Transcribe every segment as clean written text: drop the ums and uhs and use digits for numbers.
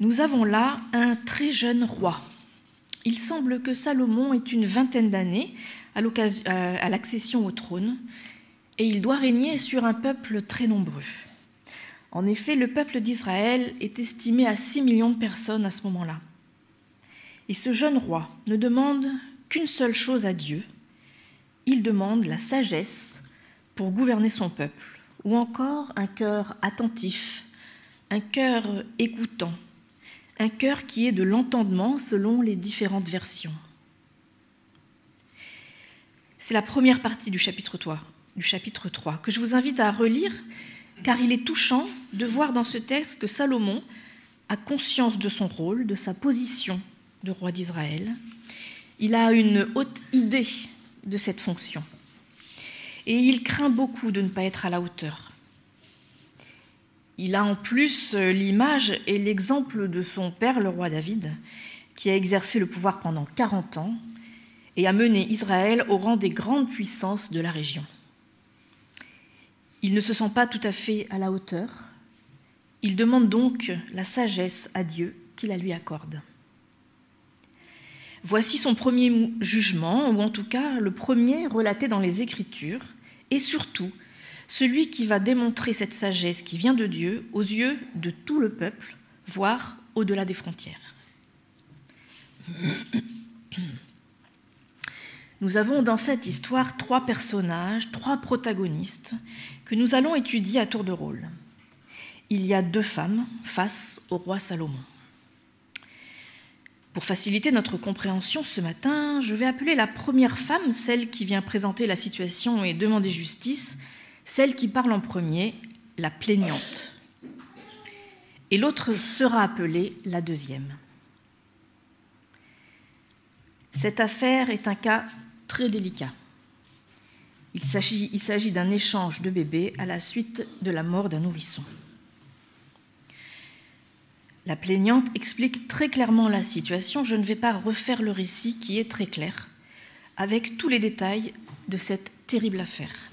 Nous avons là un très jeune roi. Il semble que Salomon ait une vingtaine d'années à l'accession au trône, et il doit régner sur un peuple très nombreux. En effet, le peuple d'Israël est estimé à 6 millions de personnes à ce moment-là. Et ce jeune roi ne demande qu'une seule chose à Dieu. Il demande la sagesse pour gouverner son peuple, ou encore un cœur attentif, un cœur écoutant, un cœur qui ait de l'entendement selon les différentes versions. C'est la première partie du chapitre 3, que je vous invite à relire, car il est touchant de voir dans ce texte que Salomon a conscience de son rôle, de sa position de roi d'Israël. Il a une haute idée de cette fonction. Et il craint beaucoup de ne pas être à la hauteur. Il a en plus l'image et l'exemple de son père, le roi David, qui a exercé le pouvoir pendant 40 ans et a mené Israël au rang des grandes puissances de la région. Il ne se sent pas tout à fait à la hauteur. Il demande donc la sagesse à Dieu qui la lui accorde. Voici son premier jugement, ou en tout cas le premier relaté dans les Écritures, et surtout celui qui va démontrer cette sagesse qui vient de Dieu aux yeux de tout le peuple, voire au-delà des frontières. Nous avons dans cette histoire 3 personnages, 3 protagonistes que nous allons étudier à tour de rôle. Il y a 2 femmes face au roi Salomon. Pour faciliter notre compréhension ce matin, je vais appeler la première femme, celle qui vient présenter la situation et demander justice, celle qui parle en premier, la plaignante. Et l'autre sera appelée la deuxième. Cette affaire est un cas très délicat. Il s'agit d'un échange de bébés à la suite de la mort d'un nourrisson. La plaignante explique très clairement la situation. Je ne vais pas refaire le récit qui est très clair, avec tous les détails de cette terrible affaire.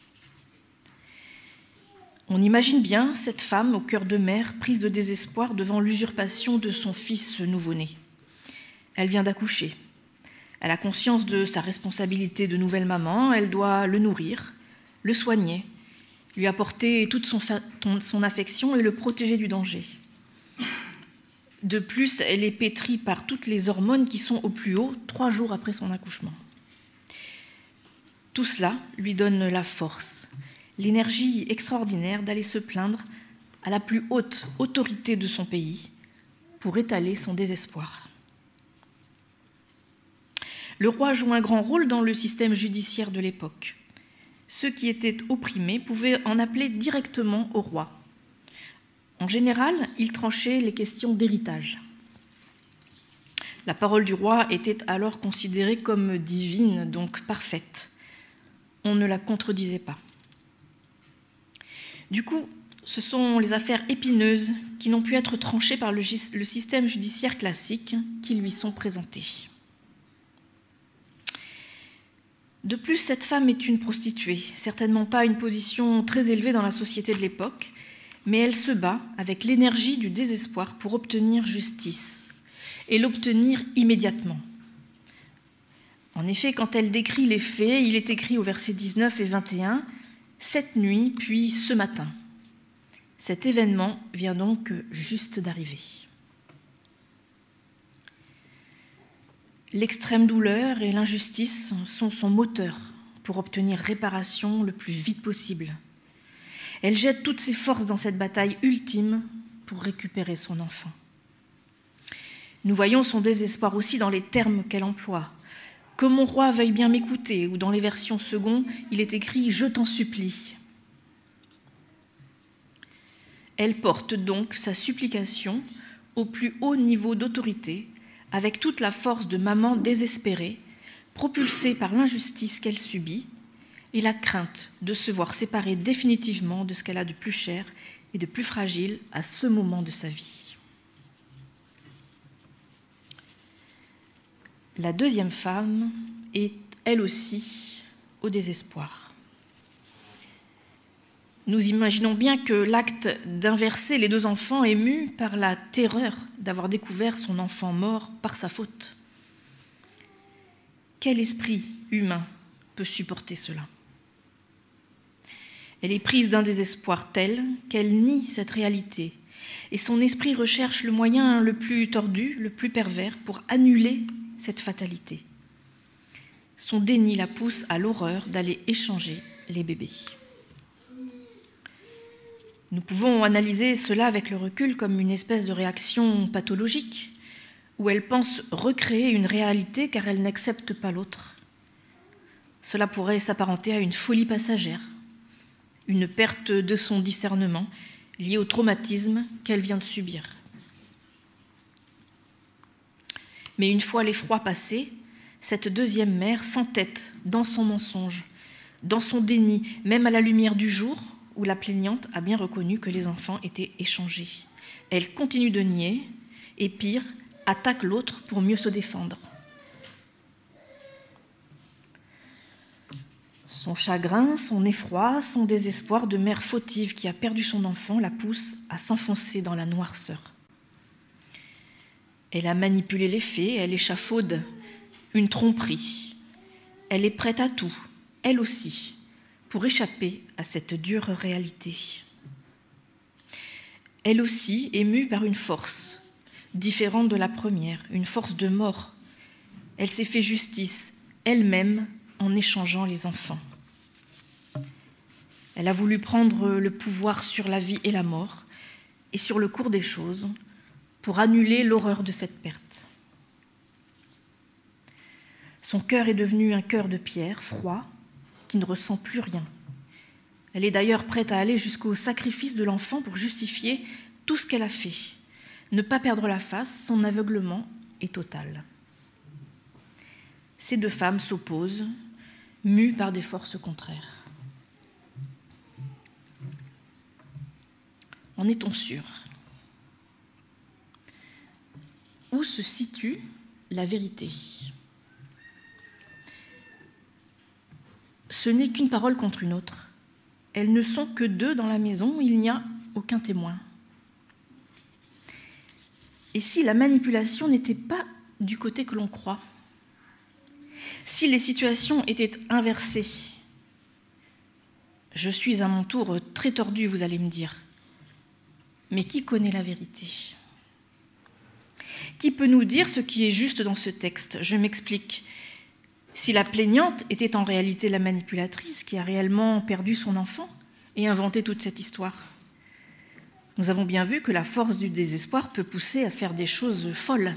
On imagine bien cette femme au cœur de mer, prise de désespoir devant l'usurpation de son fils nouveau-né. Elle vient d'accoucher. Elle a conscience de sa responsabilité de nouvelle maman. Elle doit le nourrir, le soigner, lui apporter toute son affection et le protéger du danger. De plus, elle est pétrie par toutes les hormones qui sont au plus haut 3 jours après son accouchement. Tout cela lui donne la force, l'énergie extraordinaire d'aller se plaindre à la plus haute autorité de son pays pour étaler son désespoir. Le roi joue un grand rôle dans le système judiciaire de l'époque. Ceux qui étaient opprimés pouvaient en appeler directement au roi. En général, il tranchait les questions d'héritage. La parole du roi était alors considérée comme divine, donc parfaite. On ne la contredisait pas. Du coup, ce sont les affaires épineuses qui n'ont pu être tranchées par le système judiciaire classique qui lui sont présentées. De plus, cette femme est une prostituée, certainement pas une position très élevée dans la société de l'époque, mais elle se bat avec l'énergie du désespoir pour obtenir justice, et l'obtenir immédiatement. En effet, quand elle décrit les faits, il est écrit au verset 19 et 21, « Cette nuit, puis ce matin ». Cet événement vient donc juste d'arriver. L'extrême douleur et l'injustice sont son moteur pour obtenir réparation le plus vite possible. Elle jette toutes ses forces dans cette bataille ultime pour récupérer son enfant. Nous voyons son désespoir aussi dans les termes qu'elle emploie. « Que mon roi veuille bien m'écouter » ou dans les versions secondes, il est écrit « Je t'en supplie ». Elle porte donc sa supplication au plus haut niveau d'autorité, avec toute la force de maman désespérée, propulsée par l'injustice qu'elle subit, et la crainte de se voir séparée définitivement de ce qu'elle a de plus cher et de plus fragile à ce moment de sa vie. La deuxième femme est, elle aussi, au désespoir. Nous imaginons bien que l'acte d'inverser les deux enfants est mu par la terreur d'avoir découvert son enfant mort par sa faute. Quel esprit humain peut supporter cela ? Elle est prise d'un désespoir tel qu'elle nie cette réalité, et son esprit recherche le moyen le plus tordu, le plus pervers, pour annuler cette fatalité. Son déni la pousse à l'horreur d'aller échanger les bébés. Nous pouvons analyser cela avec le recul comme une espèce de réaction pathologique, où elle pense recréer une réalité car elle n'accepte pas l'autre. Cela pourrait s'apparenter à une folie passagère, une perte de son discernement liée au traumatisme qu'elle vient de subir. Mais une fois l'effroi passé, cette deuxième mère s'entête dans son mensonge, dans son déni, même à la lumière du jour, où la plaignante a bien reconnu que les enfants étaient échangés. Elle continue de nier, et pire, attaque l'autre pour mieux se défendre. Son chagrin, son effroi, son désespoir de mère fautive qui a perdu son enfant la pousse à s'enfoncer dans la noirceur. Elle a manipulé les faits, elle échafaude une tromperie. Elle est prête à tout, elle aussi, pour échapper à cette dure réalité. Elle aussi est mue par une force différente de la première, une force de mort. Elle s'est fait justice elle-même en échangeant les enfants. Elle a voulu prendre le pouvoir sur la vie et la mort et sur le cours des choses pour annuler l'horreur de cette perte. Son cœur est devenu un cœur de pierre, froid, qui ne ressent plus rien. Elle est d'ailleurs prête à aller jusqu'au sacrifice de l'enfant pour justifier tout ce qu'elle a fait. Ne pas perdre la face, son aveuglement est total. Ces deux femmes s'opposent, mues par des forces contraires. En est-on sûr ? Où se situe la vérité ? Ce n'est qu'une parole contre une autre. Elles ne sont que deux dans la maison, il n'y a aucun témoin. Et si la manipulation n'était pas du côté que l'on croit ? Si les situations étaient inversées ? Je suis à mon tour très tordue, vous allez me dire. Mais qui connaît la vérité ? Qui peut nous dire ce qui est juste dans ce texte ? Je m'explique. Si la plaignante était en réalité la manipulatrice qui a réellement perdu son enfant et inventé toute cette histoire, nous avons bien vu que la force du désespoir peut pousser à faire des choses folles.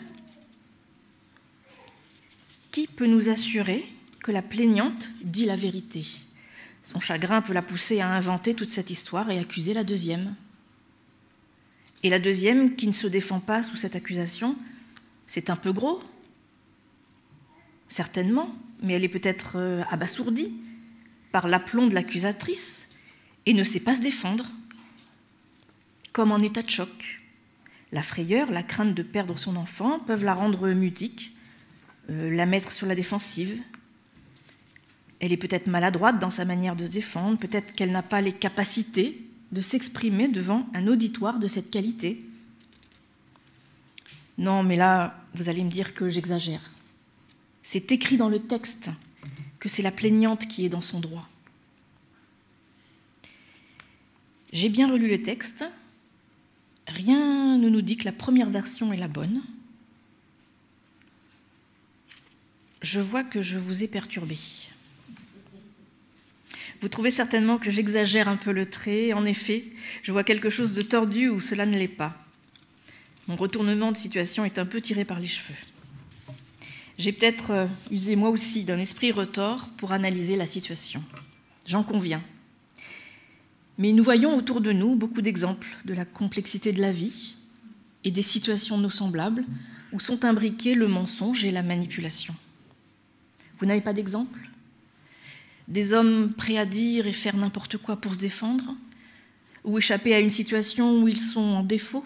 Qui peut nous assurer que la plaignante dit la vérité ? Son chagrin peut la pousser à inventer toute cette histoire et accuser la deuxième. Et la deuxième, qui ne se défend pas sous cette accusation, c'est un peu gros. Certainement, mais elle est peut-être abasourdie par l'aplomb de l'accusatrice et ne sait pas se défendre. Comme en état de choc. La frayeur, la crainte de perdre son enfant peuvent la rendre mutique, la mettre sur la défensive. Elle est peut-être maladroite dans sa manière de se défendre, peut-être qu'elle n'a pas les capacités de s'exprimer devant un auditoire de cette qualité. Non, mais là, vous allez me dire que j'exagère. C'est écrit dans le texte que c'est la plaignante qui est dans son droit. J'ai bien relu le texte. Rien ne nous dit que la première version est la bonne. Je vois que je vous ai perturbé. Vous trouvez certainement que j'exagère un peu le trait. En effet, je vois quelque chose de tordu où cela ne l'est pas. Mon retournement de situation est un peu tiré par les cheveux. J'ai peut-être usé moi aussi d'un esprit retors pour analyser la situation. J'en conviens. Mais nous voyons autour de nous beaucoup d'exemples de la complexité de la vie et des situations de nos semblables où sont imbriqués le mensonge et la manipulation. Vous n'avez pas d'exemple ? Des hommes prêts à dire et faire n'importe quoi pour se défendre, ou échapper à une situation où ils sont en défaut.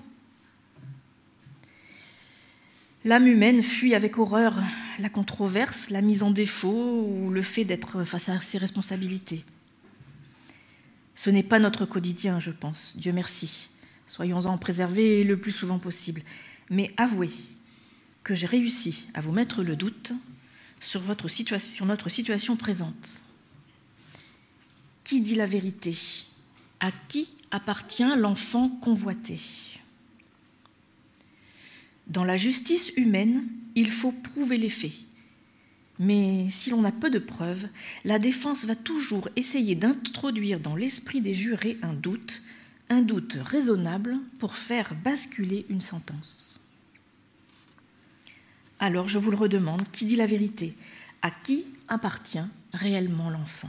L'âme humaine fuit avec horreur la controverse, la mise en défaut ou le fait d'être face à ses responsabilités. Ce n'est pas notre quotidien, je pense, Dieu merci. Soyons-en préservés le plus souvent possible. Mais avouez que j'ai réussi à vous mettre le doute sur notre situation présente. Qui dit la vérité? À qui appartient l'enfant convoité? Dans la justice humaine, il faut prouver les faits. Mais si l'on a peu de preuves, la défense va toujours essayer d'introduire dans l'esprit des jurés un doute raisonnable pour faire basculer une sentence. Alors je vous le redemande, qui dit la vérité? À qui appartient réellement l'enfant?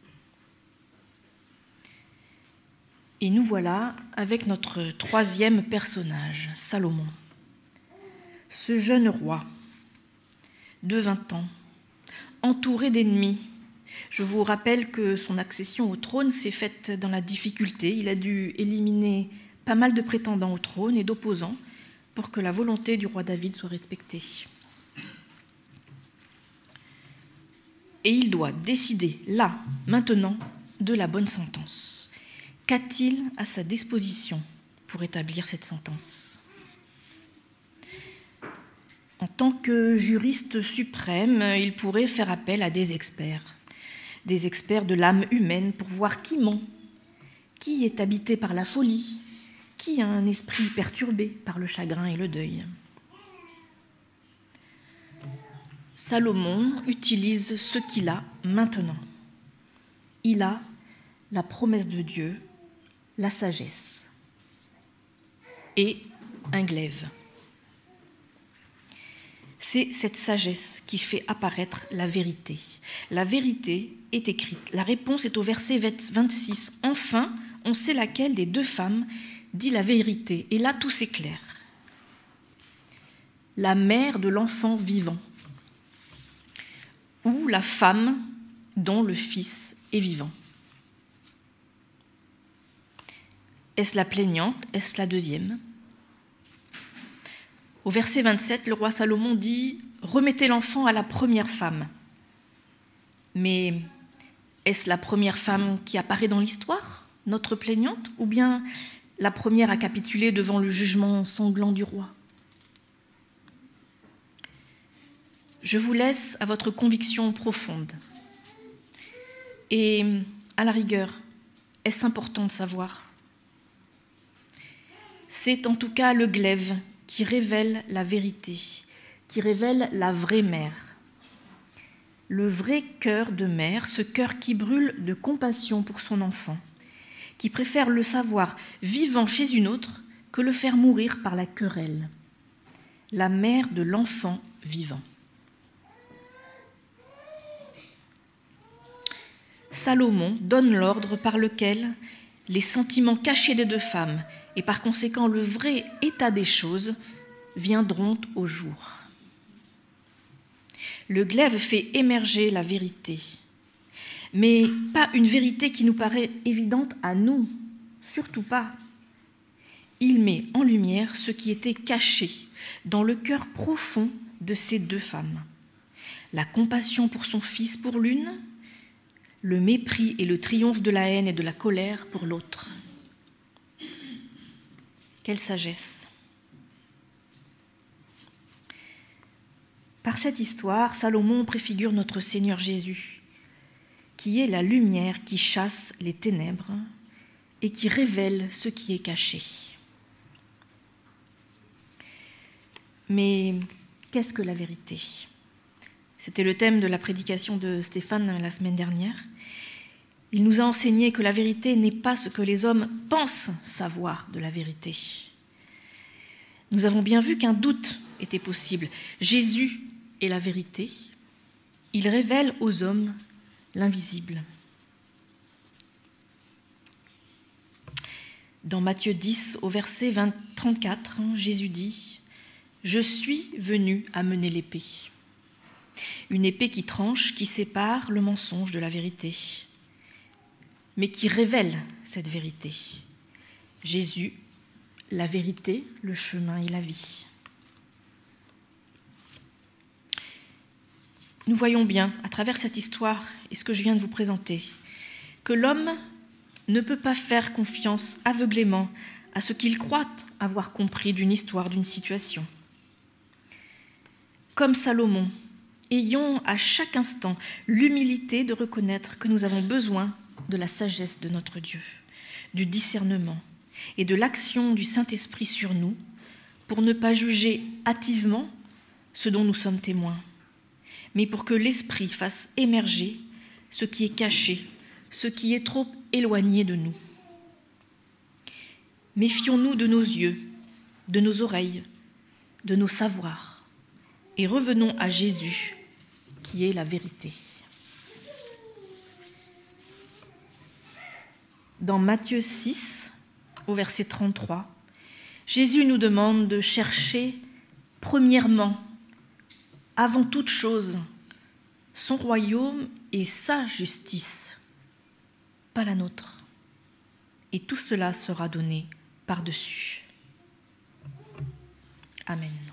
Et nous voilà avec notre troisième personnage, Salomon. Ce jeune roi de 20 ans, entouré d'ennemis. Je vous rappelle que son accession au trône s'est faite dans la difficulté. Il a dû éliminer pas mal de prétendants au trône et d'opposants pour que la volonté du roi David soit respectée. Et il doit décider, là, maintenant, de la bonne sentence. Qu'a-t-il à sa disposition pour établir cette sentence ? En tant que juriste suprême, il pourrait faire appel à des experts de l'âme humaine pour voir qui ment, qui est habité par la folie, qui a un esprit perturbé par le chagrin et le deuil. Salomon utilise ce qu'il a maintenant. Il a la promesse de Dieu, la sagesse et un glaive. C'est cette sagesse qui fait apparaître la vérité. La vérité est écrite. La réponse est au verset 26. Enfin, on sait laquelle des deux femmes dit la vérité. Et là, tout s'éclaire. La mère de l'enfant vivant ou la femme dont le fils est vivant. Est-ce la plaignante? Est-ce la deuxième? Au verset 27, le roi Salomon dit « Remettez l'enfant à la première femme ». Mais est-ce la première femme qui apparaît dans l'histoire, notre plaignante, ou bien la première à capituler devant le jugement sanglant du roi? Je vous laisse à votre conviction profonde. Et à la rigueur, est-ce important de savoir? C'est en tout cas le glaive qui révèle la vérité, qui révèle la vraie mère. Le vrai cœur de mère, ce cœur qui brûle de compassion pour son enfant, qui préfère le savoir vivant chez une autre que le faire mourir par la querelle. La mère de l'enfant vivant. Salomon donne l'ordre par lequel les sentiments cachés des deux femmes et par conséquent le vrai état des choses viendront au jour. Le glaive fait émerger la vérité, mais pas une vérité qui nous paraît évidente à nous, surtout pas. Il met en lumière ce qui était caché dans le cœur profond de ces deux femmes. La compassion pour son fils pour l'une, le mépris et le triomphe de la haine et de la colère pour l'autre. Quelle sagesse! Par cette histoire, Salomon préfigure notre Seigneur Jésus, qui est la lumière qui chasse les ténèbres et qui révèle ce qui est caché. Mais qu'est-ce que la vérité? C'était le thème de la prédication de Stéphane la semaine dernière. Il nous a enseigné que la vérité n'est pas ce que les hommes pensent savoir de la vérité. Nous avons bien vu qu'un doute était possible. Jésus est la vérité. Il révèle aux hommes l'invisible. Dans Matthieu 10, au verset 34, Jésus dit « Je suis venu amener l'épée ». Une épée qui tranche, qui sépare le mensonge de la vérité, mais qui révèle cette vérité. Jésus, la vérité, le chemin et la vie. Nous voyons bien, à travers cette histoire et ce que je viens de vous présenter, que l'homme ne peut pas faire confiance aveuglément à ce qu'il croit avoir compris d'une histoire, d'une situation. Comme Salomon, ayons à chaque instant l'humilité de reconnaître que nous avons besoin de la sagesse de notre Dieu, du discernement et de l'action du Saint-Esprit sur nous pour ne pas juger hâtivement ce dont nous sommes témoins, mais pour que l'Esprit fasse émerger ce qui est caché, ce qui est trop éloigné de nous. Méfions-nous de nos yeux, de nos oreilles, de nos savoirs, et revenons à Jésus, qui est la vérité. Dans Matthieu 6, au verset 33, Jésus nous demande de chercher premièrement, avant toute chose, son royaume et sa justice, pas la nôtre. Et tout cela sera donné par-dessus. Amen.